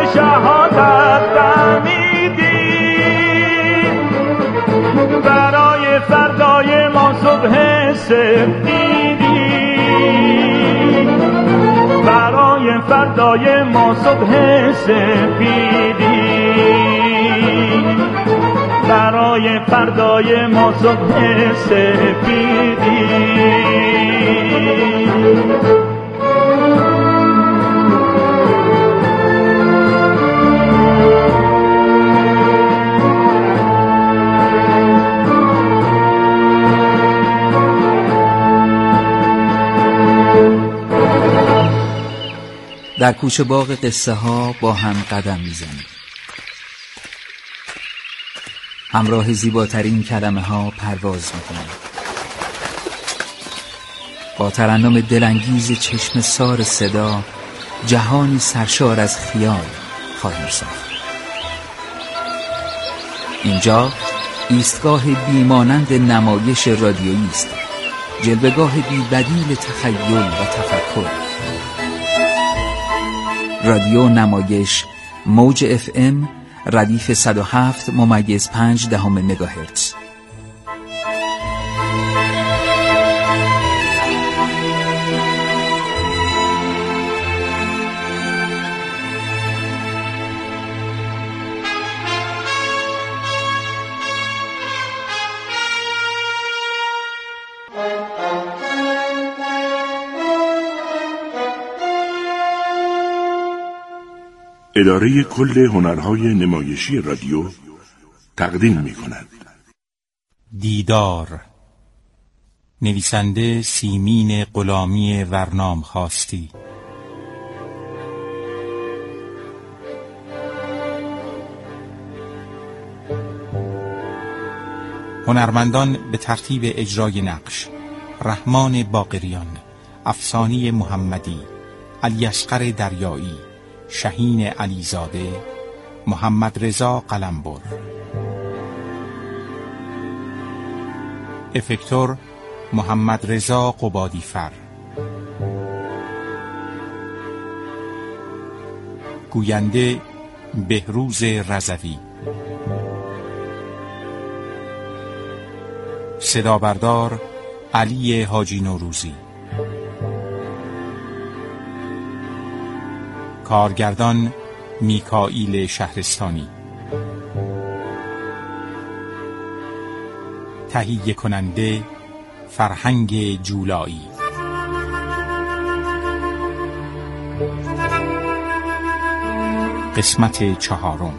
شهادت دمیدی، برای فردای ما صبح سفیدی، برای فردای ما صبح سفیدی، برای فردای ما صبح سفیدی. در کوچه باغ قصه ها با هم قدم میزنیم، همراه زیباترین کلمه ها پرواز میکنیم، با ترنم دلانگیز چشم سار صدا جهانی سرشار از خیال خواهیم ساخت. اینجا ایستگاه بیمانند نمایش رادیویی است، جلوه‌گاه بی‌بدیل تخیل و تفکر. رادیو نمایش موج FM ردیف 107.5 مگاهرتز. اداره کل هنرهای نمایشی رادیو تقدیم می‌کند. دیدار، نویسنده سیمین غلامی ورنام خواستی. هنرمندان به ترتیب اجرای نقش: رحمان باقریان، افسانی محمدی، علیاصغر دریایی، شهین علیزاده، محمد رضا قلمبر. افکتور محمد رضا قبادیفر. گوینده بهروز رضوی. صدابردار علی حاجی نوروزی. کارگردان میکائیل شهرستانی. تهیه کننده فرهنگ جولایی. قسمت 4.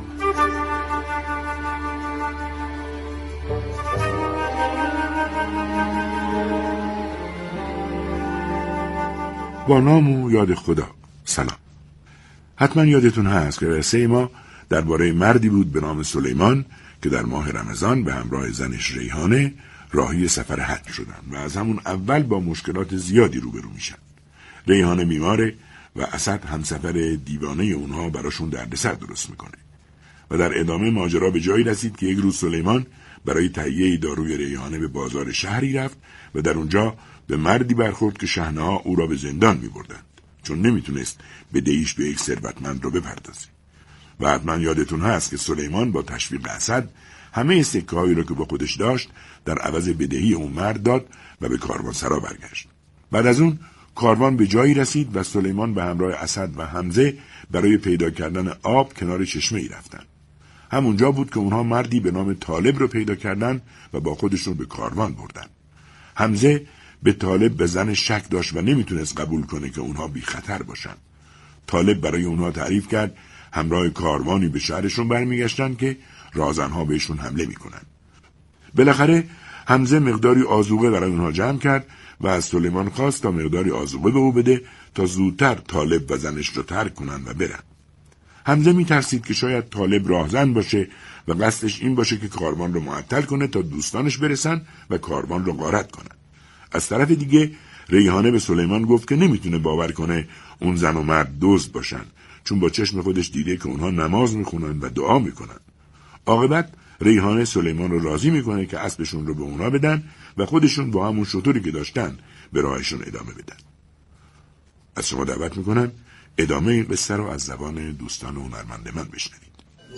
با نام و یاد خدا. سلام. حتما یادتون هست که قصه ما درباره مردی بود به نام سلیمان که در ماه رمضان به همراه زنش ریحانه راهی سفر حج شدن و از همون اول با مشکلات زیادی روبرو میشن. ریحانه میماره و اسد همسفر دیوانه اونها براشون دردسر درست میکنه و در ادامه ماجرا به جایی رسید که یک روز سلیمان برای تهیه داروی ریحانه به بازار شهری رفت و در اونجا به مردی برخورد که شحنه‌ها او را به زندان میبردند چون نمیتونست بدهیش به یک ثروتمند رو بپردازه. و حتما یادتون هست که سلیمان با تشویق اسد همه سکه‌هایی را که با خودش داشت در عوض بدهی اون مرد داد و به کاروانسرا برگشت. بعد از اون کاروان به جایی رسید و سلیمان به همراه اسد و حمزه برای پیدا کردن آب کنار چشمه‌ای رفتن. همونجا بود که اونها مردی به نام طالب رو پیدا کردن و با خودشون به کاروان بردن. حمزه به طالب به زن شک داشت و نمیتونست قبول کنه که اونها بی خطر باشن. طالب برای اونها تعریف کرد همراه کاروانی به شهرشون برمیگشتن که رازنها بهشون حمله میکنن. بالاخره حمزه مقداری آذوقه برای اونها جمع کرد و از سلیمان خواست تا مقداری آذوقه به او بده تا زودتر طالب و زنش رو ترک کنن و برن. حمزه میترسید که شاید طالب راهزن باشه و قصدش این باشه که کاروان رو معطل کنه تا دوستانش برسن و کاروان رو غارت کنن. از طرف دیگه ریحانه به سلیمان گفت که نمیتونه باور کنه اون زن و مرد دزد باشن چون با چشم خودش دیده که اونها نماز میخونن و دعا میکنن. عاقبت ریحانه سلیمان رو راضی میکنه که اسبشون رو به اونها بدن و خودشون با همون شطوری که داشتن به راهشون ادامه بدن. از شما دعوت میکنم ادامه این قصه رو از زبان دوستان هنرمند من بشنوید.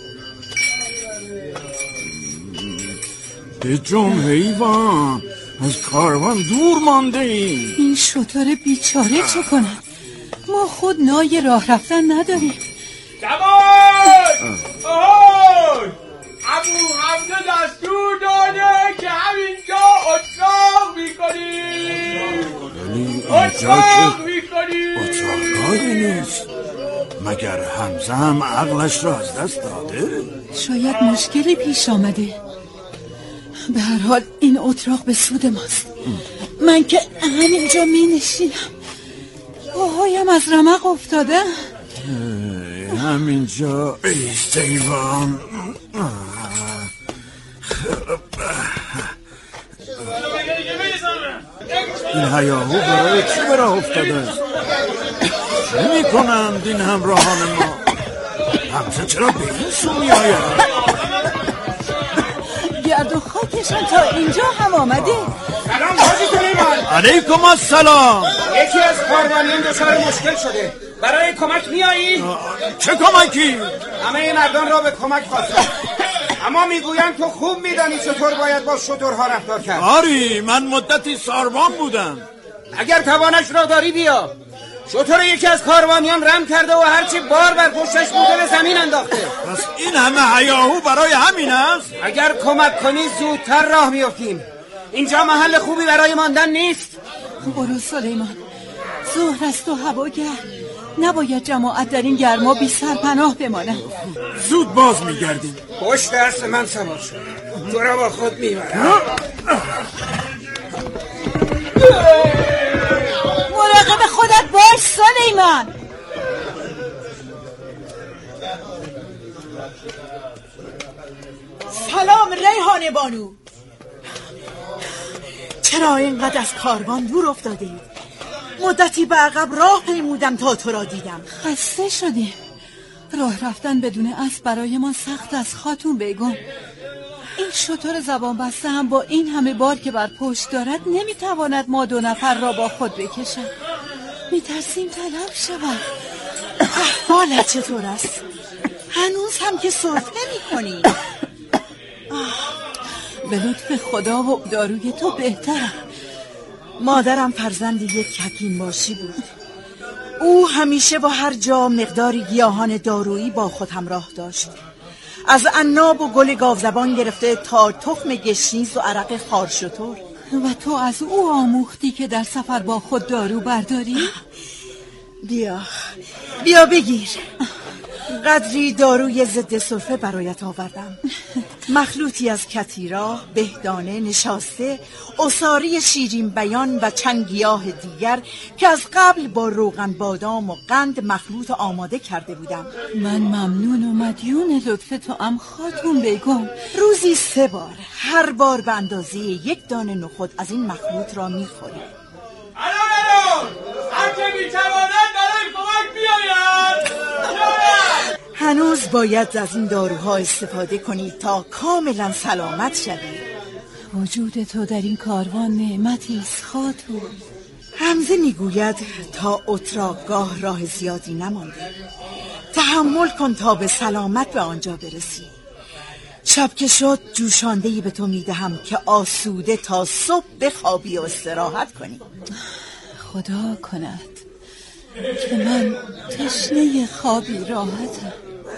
پدرام حیوان، از کاروان دور مانده ایم. این شتر بیچاره چه کنن؟ ما خود نای راه رفتن نداریم. جوان! آهای! ابو حمزه دستور داده که همینجا اتراق میکنیم. اتراق میکنیم. اتراقایی نیست. مگر حمزه هم عقلش را از دست داده؟ شاید مشکلی پیش آمده. به هر حال این اتراق به سود ماست. من که همینجا می نشینم، پاهایم از رمق افتاده. همینجا ایست ایوان. این هیاهو برای چی براه افتاده است؟ چه می کنند این همراهان ما؟ حمزه چرا به این سو می آید؟ گرد و خاکشان تا اینجا هم آمده. سلام حاجی سلیمان. علیکم السلام. یکی از کاروانیان دچار مشکل شده، برای کمک میایی؟ چه کمکی؟ همه مردان را به کمک خواستم، اما میگویند تو خوب میدانی چطور باید با شترها رفتار کرد. آری، من مدتی ساربان بودم. اگر توانش را داری بیا. شتر یکی از کاروانیان رم کرده و هرچی بار بر پشتش بوده به زمین انداخته. پس این همه هیاهو برای همین است؟ اگر کمک کنی زودتر راه میافتیم. اینجا محل خوبی برای ماندن نیست. برو سلیمان، ظهر است و هوا گرم، نباید جماعت در این گرما بی سرپناه بمانند. زود باز میگردیم. پشت دست من سوار شد، تو را با خود میبرم. مراقب خودت باش سلیمان. سلام ریحانه بانو. چرا اینقدر از کاروان دور افتاده اید؟ مدتی به عقب راه پیمودم تا تو را دیدم. خسته شدیم. راه رفتن بدون اسب برای ما سخت است خاتون بیگم. این شتر زبان بسته هم با این همه بار که بر پشت دارد نمیتواند ما دو نفر را با خود بکشد. میترسیم تلف شود. احوالت چطور است؟ هنوز هم که سرفه میکنی؟ به لطف خدا و داروی تو بهترم. مادرم فرزند یک حکیم باشی بود. او همیشه با هر جا مقداری گیاهان دارویی با خود همراه داشت، از عناب و گل گاوزبان گرفته تا تخم گشنیز و عرق خارشتر. و تو از او آموختی که در سفر با خود دارو برداری؟ بیا بگیر. قدری داروی ضد سرفه برایت آوردم. مخلوطی از کتیرا، بهدانه، نشاسته، عصاره شیرین بیان و چند گیاه دیگر که از قبل با روغن بادام و قند مخلوط آماده کرده بودم. من ممنون و مدیون لطف تو ام خاتون بیگم. روزی 3 بار، هر بار به اندازه 1 دانه نخود از این مخلوط را می‌خوری. الان هر که میتواند برای کمک بیاید. هنوز باید از این داروها استفاده کنی تا کاملا سلامت شوی. وجود تو در این کاروان نعمتی است خاتون. حمزه میگوید تا اتراقگاه راه زیادی نمانده. تحمل کن تا به سلامت به آنجا برسی. شب که شد جوشاندهی به تو میدهم که آسوده تا صبح بخوابی و استراحت کنی. خدا کند که من تشنه خوابی راحتم.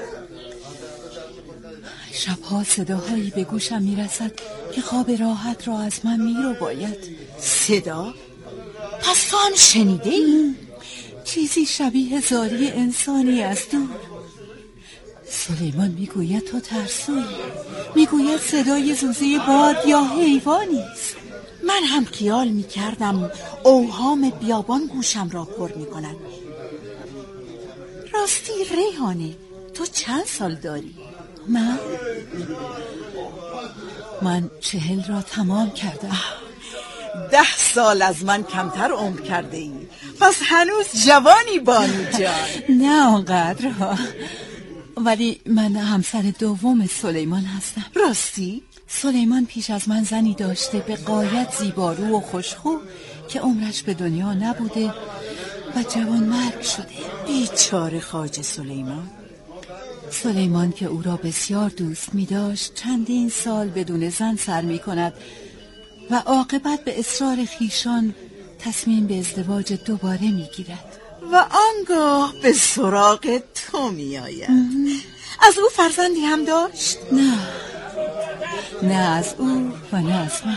شبها صداهایی به گوشم میرسد که خواب راحت را از من میرو باید. صدا؟ پس تو هم شنیده ای؟ چیزی شبیه زاری انسانی از دور. سلیمان میگوید تو ترسویی، میگوید صدای زوزه باد یا حیوانی است. من هم خیال میکردم اوهام بیابان گوشم را پر میکنند. راستی ریحانه، تو چند سال داری؟ من 40 را تمام کردم. 10 سال از من کمتر عمر کرده ای، پس هنوز جوانی بانو جان. نه آنقدر ها، ولی من همسر دوم سلیمان هستم. راستی؟ سلیمان پیش از من زنی داشته به غایت زیبارو و خوشخو که عمرش به دنیا نبوده و جوان مرگ شده. بیچاره خواجه سلیمان. سلیمان که او را بسیار دوست می داشت چندین سال بدون زن سر می کند و عاقبت به اصرار خیشان تصمیم به ازدواج دوباره می گیرد و آنگاه به سراغ تو می آید. از او فرزندی هم داشت؟ نه از او و نه از من.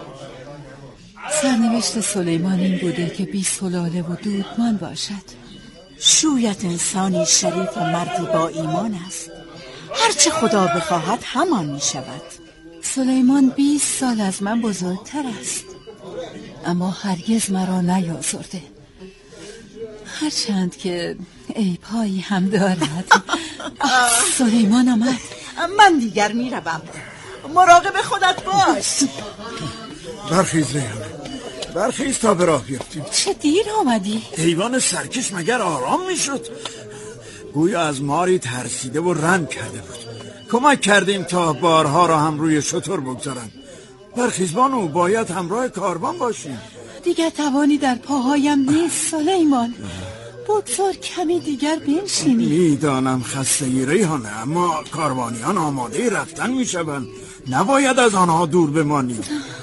سرنوشت سلیمان این بوده که بی سلاله و دودمان باشد. شویت انسانی شریف و مردی با ایمان است. هرچه خدا بخواهد همان می شود. سلیمان 20 سال از من بزرگتر است، اما هرگز مرا نیازرده، هرچند که عیب‌هایی هم دارد. سلیمان آمد. من دیگر می روم. مراقب خودت باش. برخیز ریحانه، برخیز تا به راه بیفتیم. چه دیر آمدی؟ حیوان سرکش مگر آرام می شد؟ گویا از ماری ترسیده و رم کرده بود. کمک کردیم تا بارها را هم روی شتر بگذارن. برخیز بانو، باید همراه کاروان باشیم. دیگر توانی در پاهایم نیست سلیمان. بگذار کمی دیگر بنشینی. میدانم خستگی ریحانه، اما کاروانیان آماده رفتن می شوند. نباید از آنها دور بمانیم.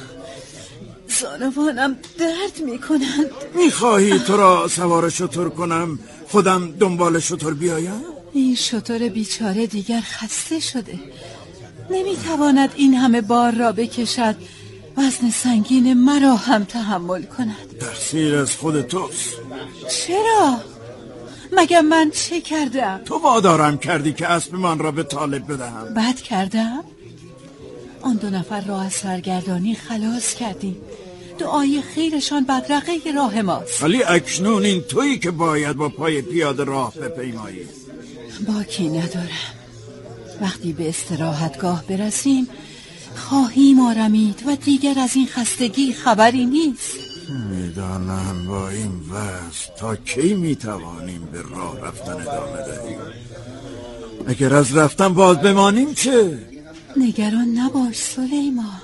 زانوانم درد می کنند. میخواهی تو را سوار شتر کنم، خودم دنبال شتر بیایم؟ این شتر بیچاره دیگر خسته شده، نمیتواند این همه بار را بکشد، وزن سنگین مرا هم تحمل کند. تقصیر از خود توست. چرا؟ مگر من چه کردم؟ تو وادارم کردی که اسب من را به طالب بدهم. بد کردم؟ آن 2 نفر را از سرگردانی خلاص کردیم. دعای خیرشان بدرقه راه ماست. ولی اکنون این تویی که باید با پای پیاده راه بپیمایی. باکی ندارم. وقتی به استراحتگاه برسیم خواهیم آرامید و دیگر از این خستگی خبری نیست. میدانم با این وضع تا کی میتوانیم به راه رفتن ادامه دهیم؟ اگر از رفتن باز بمانیم چه؟ نگران نباش سلیمان،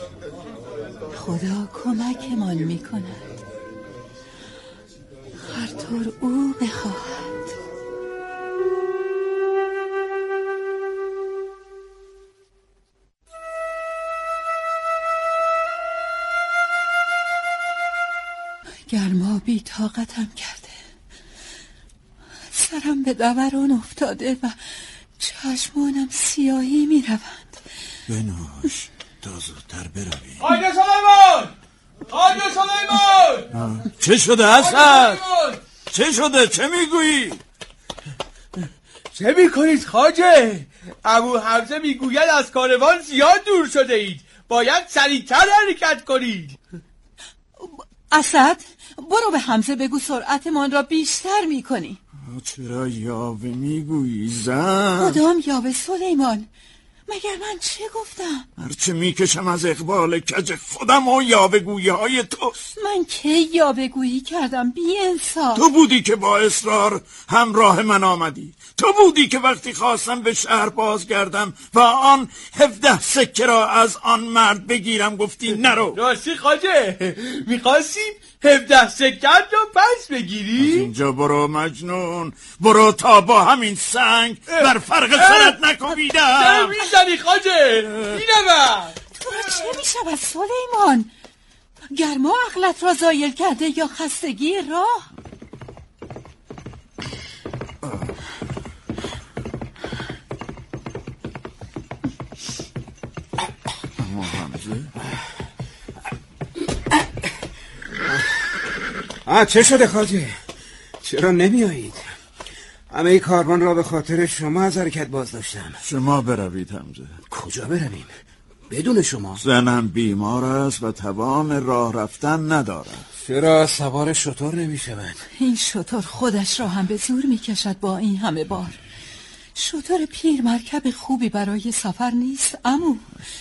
خدا کمکمان میکند، هر طور او بخواهد. گرما بی طاقتم کرده، سرم به دوران افتاده و چشمانم سیاهی می روند. بنوش تا زودتر برویم. خواجه سلیمان! خواجه سلیمان! چه شده اسد؟ چه شده؟ چه میگویی؟ چه میکنید خواجه؟ ابو حمزه میگوید از کاروان زیاد دور شده اید، باید سریعتر حرکت کنید. اسد، برو به حمزه بگو سرعتمان را بیشتر میکنی. چرا یاوه میگویی زن؟ کدام یاوه سلیمان؟ مگر من چه گفتم؟ هرچه میکشم از اقبال کج خودم و یاوه گویی های توست. من کی یاوه گویی کردم بی انصاف؟ تو بودی که با اصرار همراه من آمدی، تو بودی که وقتی خواستم به شهر بازگردم و آن 17 سکه را از آن مرد بگیرم گفتی نرو. راستی خواجه، میخواستیم 17 سکه را پس بگیری؟ از اینجا برو مجنون، برو تا با همین سنگ بر فرق سرت نکوبیدم. چرا میزنی خواجه؟ بینم تو را چه میشود سلیمان؟ گرما عقلت را زایل کرده یا خستگی راه؟ چه شده خواجه؟ چرا نمی آیید؟ همه کاروان را به خاطر شما از حرکت باز داشتم. شما بروید حمزه. کجا برویم؟ بدون شما؟ زنم بیمار است و توان راه رفتن ندارد. چرا سوار شتر نمی شود؟ این شتر خودش را هم به زور می کشد با این همه بار. شتر پیر مرکب خوبی برای سفر نیست عمو.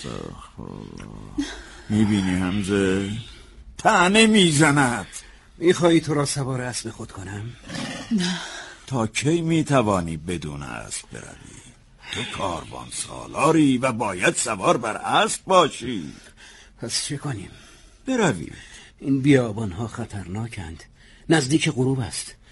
میبینی حمزه؟ طعنه میزند. میخوایی تو را سوار اسب خود کنم؟ نه. تا کی میتوانی بدون اسب بروی؟ تو کاروان سالاری و باید سوار بر اسب باشی. پس چه کنیم؟ بروی. این بیابانها خطرناکند، نزدیک غروب است.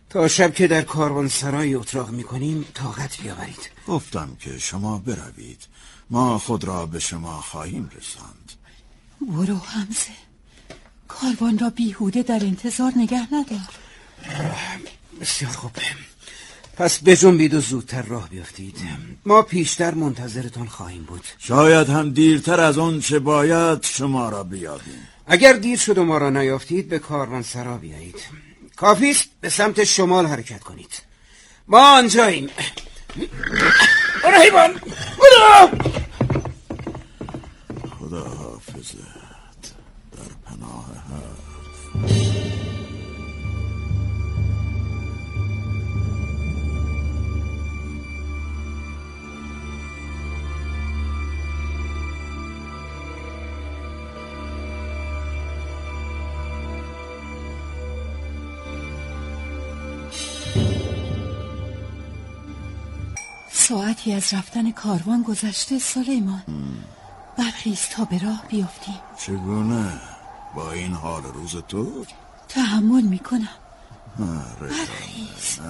تا شب که در کاروانسرای اتراق میکنیم طاقت بیاورید. گفتم که شما بروید، ما خود را به شما خواهیم رساند. برو حمزه، کاروان را بیهوده در انتظار نگه ندار. بسیار خوب، پس بجنبید و زودتر راه بیافتید. ما پیشتر منتظرتان خواهیم بود. شاید هم دیرتر از آن چه باید شما را بیابیم. اگر دیر شد و ما را نیافتید به کاروانسرا بیایید. کافیست به سمت شمال حرکت کنید. ما آنجاییم. برو حیوان، برو! خدا حافظت در پناه حق. ساعتی از رفتن کاروان گذشته سلیمان. برخیز تا به راه بیافتیم. چگونه؟ با این حال روز تو؟ تحمل میکنم. برخیز.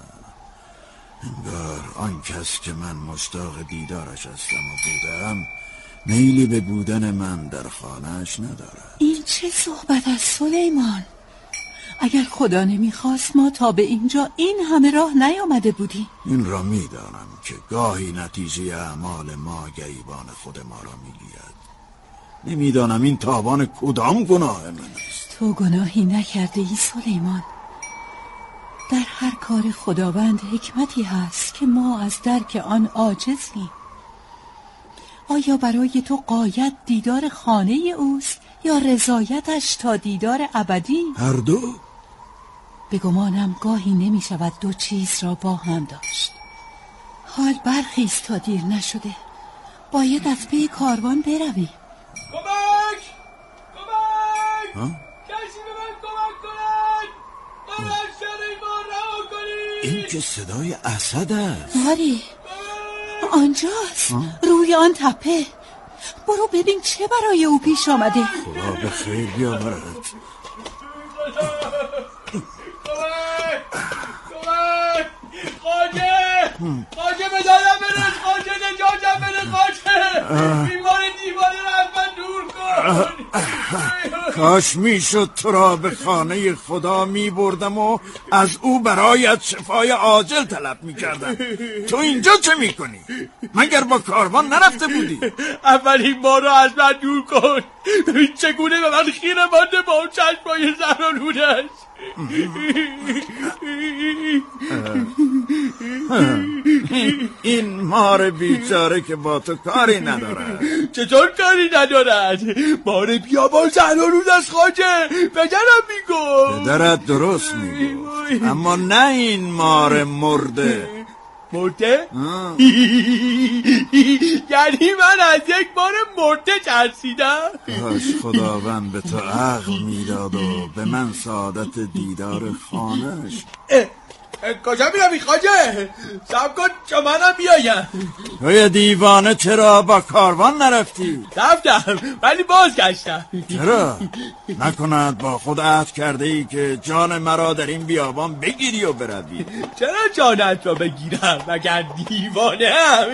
انگار آن کس که من مشتاق دیدارش هستم و بودم میلی به بودن من در خانهش ندارد. این چه صحبت است سلیمان؟ اگر خدا نمیخواست ما تا به اینجا این همه راه نیامده بودیم. این را میدانم که گاهی نتیجه اعمال ما گریبان خود ما را میگیرد. نمیدانم این تاوان کدام گناه من است. تو گناهی نکرده ای سلیمان. در هر کار خداوند حکمتی هست که ما از درک آن عاجزیم. آیا برای تو غایت دیدار خانه اوست یا رضایتش تا دیدار ابدی؟ هر دو. به گمانم گاهی نمی شود دو چیز را با هم داشت. حال برخیز تا دیر نشده. باید از پی کاروان بروی. کمک! کسی به من کمک کند! من از سلیمان رها کنید! این که صدای اسد است. آری آنجاست. روی آن تپه. برو ببین چه برای او پیش آمده. خدا به خیر بیاورد. خواجه به دادم برس، خواجه نجاتم بده، خواجه بیمار دیوانه رو از من دور کن. کاش میشد تو را به خانه خدا می بردم و از او برایت شفای عاجل طلب می کردم. تو اینجا چه می کنی؟ مگر با کاروان نرفته بودی؟ اولین بار رو از من دور کن. ببین چگونه به من خیره مانده با اون چشمای زهرآلودش. این مار بیچاره که با تو کاری ندارد. چطور کاری ندارد؟ مار بیابان زهرآلود است خواجه. پدرم میگفت. پدرت درست میگفت، اما نه این مار مرده. مرده؟ یعنی من از یک مار مرده ترسیدم؟ کاش خداوند به تو عقل میداد و به من سعادت دیدار خانهش. کجا میروی خواجه؟ صبر کن تا منم بیایم. توی دیوانه چرا با کاروان نرفتی؟ رفتم ولی بازگشتم. چرا؟ نکند با خود عهد کرده ای که جان مرا در این بیابان بگیری و بروی؟ چرا جانت را بگیرم مگر دیوانه هم؟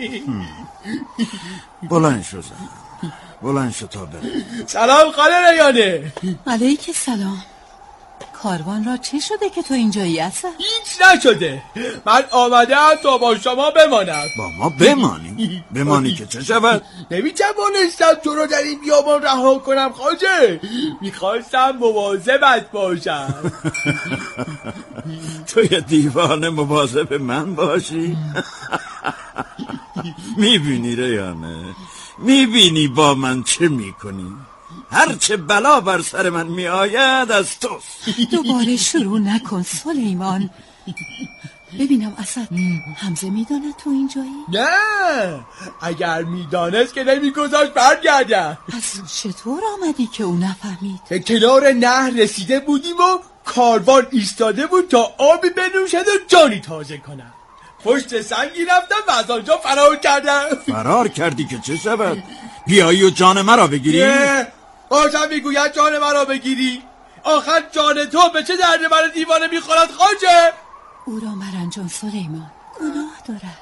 بلند شو زن، بلند شو تا بروی. سلام خاله ریانه. علیک سلام. کاروان را چه شده که تو اینجایی اصلا؟ هیچ نشده. من آمدم تا با شما بمانم. با ما بمانی؟ بمانی که چه شود؟ نمیتوانستم تو رو در این بیابان رها کنم خواجه. میخواستم مواظبت باشم. تو یه دیوانه مواظب من باشی؟ میبینی ریانه؟ میبینی با من چه میکنی؟ هرچه بلا بر سر من می آید از توست. دوباره شروع نکن سلیمان. ببینم اسد، حمزه میداند تو اینجایی؟ نه، اگر میدانست که نمیگذاشت برگردم. پس چطور آمدی که او نفهمید؟ به کنار نهر رسیده بودیم و کاروان ایستاده بود تا آبی بنوشد و جانی تازه کنم. پشت سنگی رفتم و از آنجا فرار کردم. فرار کردی که چه شود؟ بیایی و جان مرا بگیری؟ باشم میگوید جان مرا بگیری. آخر جان تو به چه درد من دیوانه میخورد خواجه؟ او را مرنجان سلیمان گناه دارد.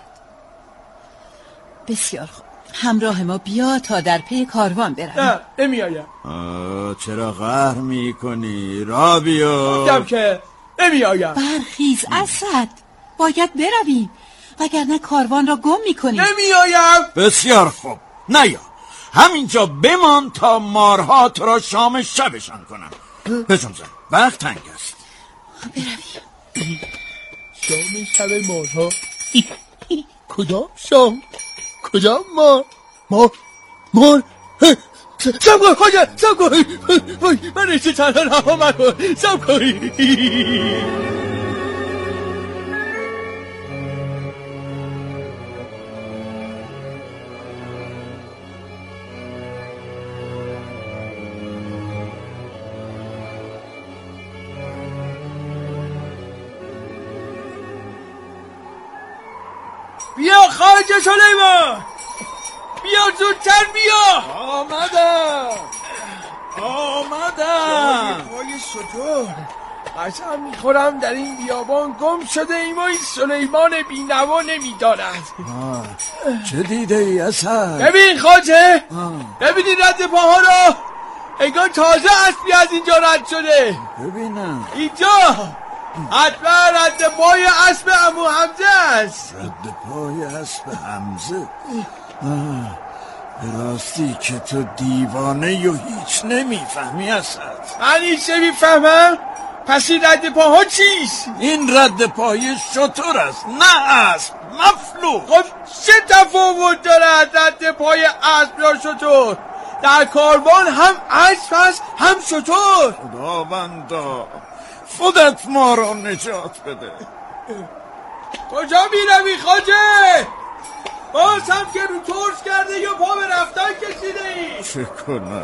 بسیار خوب، همراه ما بیا تا در پی کاروان برویم. نه نمیایم. چرا قهر میکنی؟ را بیا. گفتم که نمیایم. برخیز اسد، باید برویم وگرنه کاروان را گم میکنیم. نمیایم. بسیار خوب، نیا همینجا بمان تا مارها تو را شام شبشان کنم. بجم زن، وقت تنگ است. برویم. شام شب مارها؟ کدام شام؟ کدام مار؟ سب کن خواجه، سب کن. من رشته تنها رها مکن، سب کن. بیا خواجه سلیمان، بیا زودتر بیا. آمدم. پای شطور قسم میخورم در این بیابان گم شده ایم و این سلیمان بینوا نمیداند. چه دیده ای اسد؟ ببین خواجه، ببینی رد پاها را، انگار تازه اسبی از اینجا رد شده. ببینم اینجا حتما رد پای اسب عمو حمزه است. رد پای اسب حمزه؟ به راستی که تو دیوانه و هیچ نمیفهمی اسد. من هیچ نمیفهمم؟ پس این رد پاها چیست؟ این رد پای شتر است، نه اسب. مفلوق. خب چه تفاوت دارد رد پای اسب یا شتر؟ در کاروان هم اسب هست هم شتر. خداوندا خودت ما را نجات بده. کجا میروی خواجه؟ باز هم که رو ترس کرده یا پا به رفتن کشیده ای؟ چه کنم؟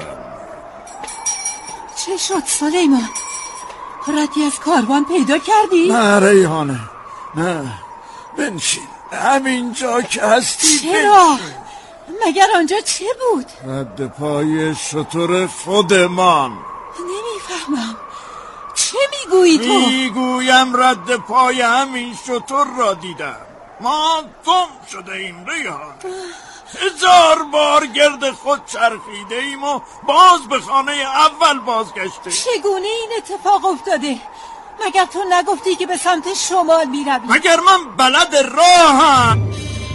چه شد سلیمان؟ ردی از کاروان پیدا کردی؟ نه ریحانه، نه. بنشین همینجا که هستی. چرا؟ مگر آنجا چه بود؟ رد پای شتر خودمان. نمیفهمم، چه میگویی تو؟ میگویم رد پای همین شتر را دیدم. ما گم شده ایم ریحان. 1000 بار گرد خود چرخیده ایم و باز به خانه اول بازگشته. چگونه این اتفاق افتاده؟ مگر تو نگفتی که به سمت شمال میروی؟ مگر من بلد راهم؟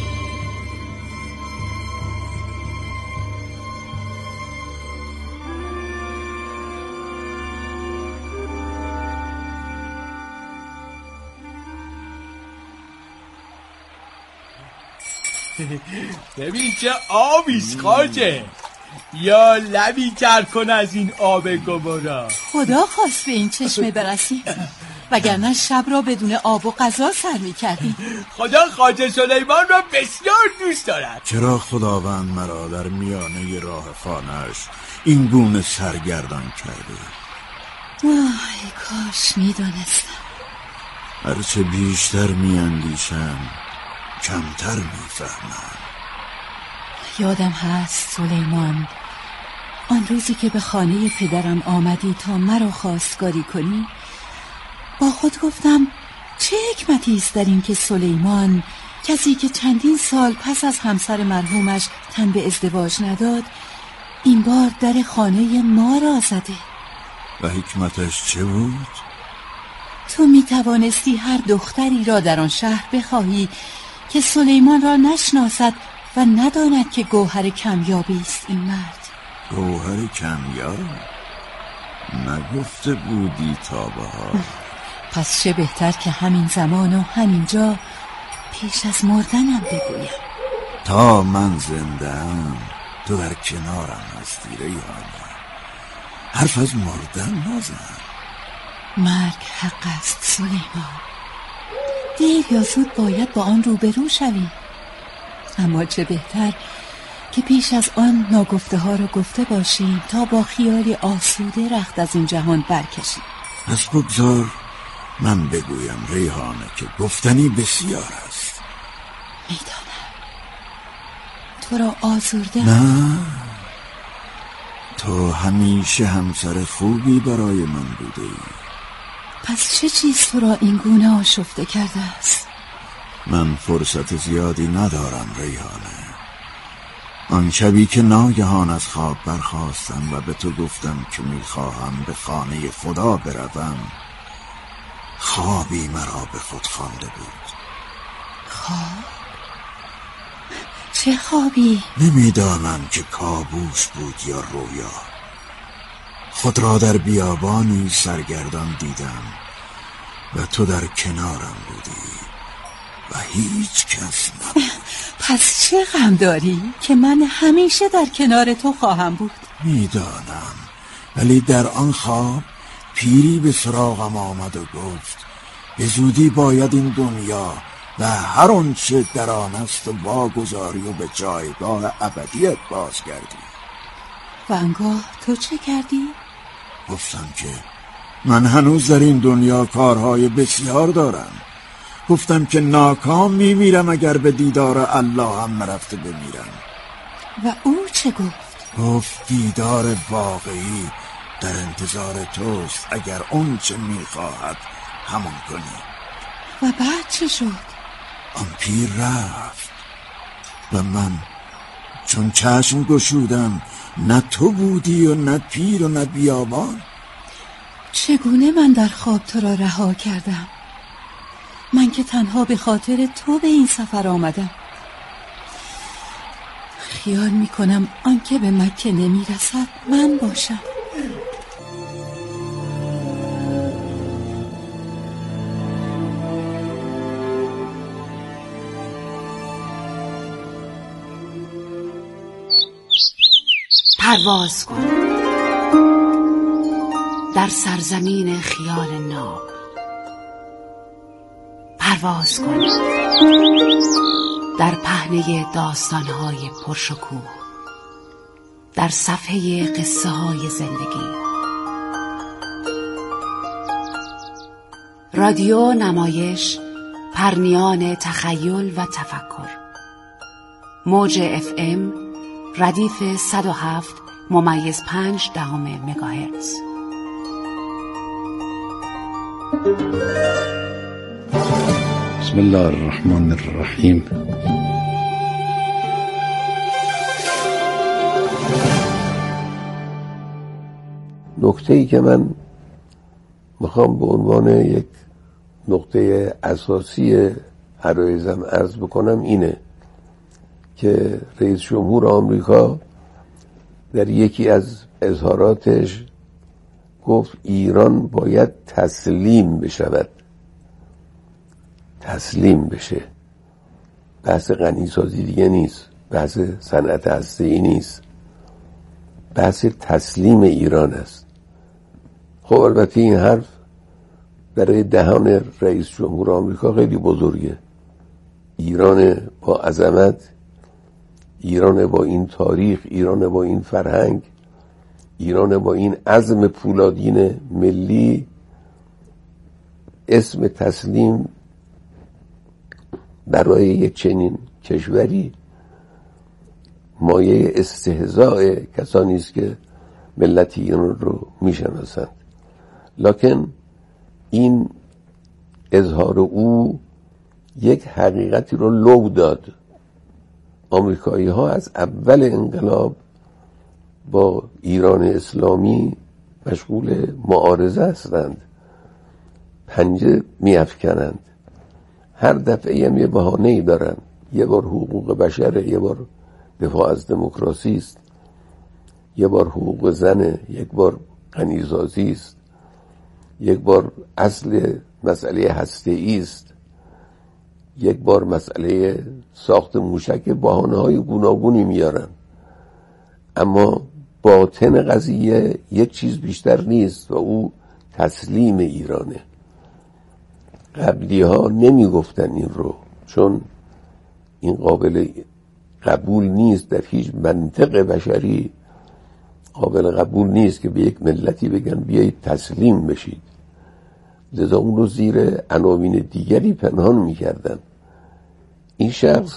ببین چه آبیست خواجه. یا لبی تر کن از این آب گوارا. خدا خواست به این چشمه برسی، وگرنه شب را بدون آب و غذا سر می‌کردیم. خدا خواجه سلیمان را بسیار دوست دارد. چرا خداوند مرا در میانه راه خانه‌اش این گونه سرگردان کرده؟ ای کاش می‌دانستم. هرچه بیشتر میاندیشم کمتر میفهمم. یادم هست سلیمان، آن روزی که به خانه پدرم آمدی تا مرا خواستگاری کنی، با خود گفتم چه حکمتی است در این که سلیمان، کسی که چندین سال پس از همسر مرحومش تن به ازدواج نداد، این بار در خانه ما را زده. و حکمتش چه بود؟ تو می توانستی هر دختری را در آن شهر بخواهی که سلیمان را نشناسد و نداند که گوهر کمیابی است این مرد. گوهر کمیاب؟ نگفته بودی تا بهار. پس چه بهتر که همین زمان و همینجا پیش از مردنم بگویم. تا من زنده‌ام تو در کنارم هستی ریحانه. حرف از مردن نزن. مرگ حق است سلیمان. دیر یا زود باید با آن روبرو شویم. اما چه بهتر که پیش از آن ناگفته ها رو گفته باشیم تا با خیال آسوده رخت از این جهان برکشیم. پس بگذار من بگویم ریحانه که گفتنی بسیار است. میدانم تو را آزرده. نه، تو همیشه همسر خوبی برای من بوده ای. پس چه چیز تو را این گونه آشفته کرده است؟ من فرصت زیادی ندارم ریحانه. آن شبی که ناگهان از خواب برخاستم و به تو گفتم که میخواهم به خانه خدا بروم، خوابی مرا به خود خوانده بود. خواب؟ چه خوابی؟ نمیدانم که کابوس بود یا رویا. خود را در بیابانی سرگردان دیدم و تو در کنارم بودی و هیچ کس نبود. پس چه غم داری که من همیشه در کنار تو خواهم بود؟ میدانم، ولی در آن خواب پیری به سراغم آمد و گفت به زودی باید این دنیا و هر آنچه در آن است و واگذاری و به جایگاه ابدیت بازگردی. و آنگاه تو چه کردی؟ گفتم که من هنوز در این دنیا کارهای بسیار دارم. گفتم که ناکام میمیرم اگر به دیدار الله هم نرفته بمیرم. و او چه گفت؟ گفت دیدار واقعی در انتظار توست اگر اون چه میخواهد همون کنی. و بعد چه شد؟ آن پیر رفت و من چون چشم گشودم نه تو بودی و نه پیر و نه بیابان. چگونه من در خواب تو را رها کردم؟ من که تنها به خاطر تو به این سفر آمدم. خیال میکنم آنکه به مکه نمیرسد من باشم. پرواز کن در سرزمین خیال ناب. پرواز کن در پهنه داستان‌های پرشکوه، در صفحه قصه‌های زندگی. رادیو نمایش پرنیان تخیل و تفکر. موج FM ردیف 107.5 مگاهرتز. بسم الله الرحمن الرحیم. نکته‌ای که من میخوام به عنوان یک نقطه اساسی عرایزم عرض بکنم اینه که رئیس جمهور آمریکا در یکی از اظهاراتش گفت ایران باید تسلیم بشود. تسلیم بشه. بحث غنیسازی دیگه نیست، بحث صنعت هسته‌ای نیست، بحث تسلیم ایران است. خب البته این حرف برای دهان رئیس جمهور آمریکا خیلی بزرگه. ایران با عظمت، ایران با این تاریخ، ایران با این فرهنگ، ایران با این عزم پولادین ملی، اسم تسلیم برای یک چنین کشوری مایه استهزاء کسانی است که ملت ایران رو میشناسند. لکن این اظهار او یک حقیقتی رو لو داد. آمریکایی ها از اول انقلاب با ایران اسلامی مشغول معارضه هستند، پنجه میافکنند. هر دفعه هم یه بهانه‌ای دارن. یه بار حقوق بشره، یه بار دفاع از دموکراسی است، یه بار حقوق زنه، یک بار غنیسازی است، یک بار اصل مسئله هسته‌ای است، یک بار مسئله ساخت موشک. بهانه‌های گوناگونی میارن، اما باطن قضیه یک چیز بیشتر نیست و او تسلیم ایرانه. قبلی ها نمی گفتن این رو، چون این قابل قبول نیست. در هیچ منطق بشری قابل قبول نیست که به یک ملتی بگن بیایید تسلیم بشید. لذا اون رو زیر عناوین دیگری پنهان می کردن. این شخص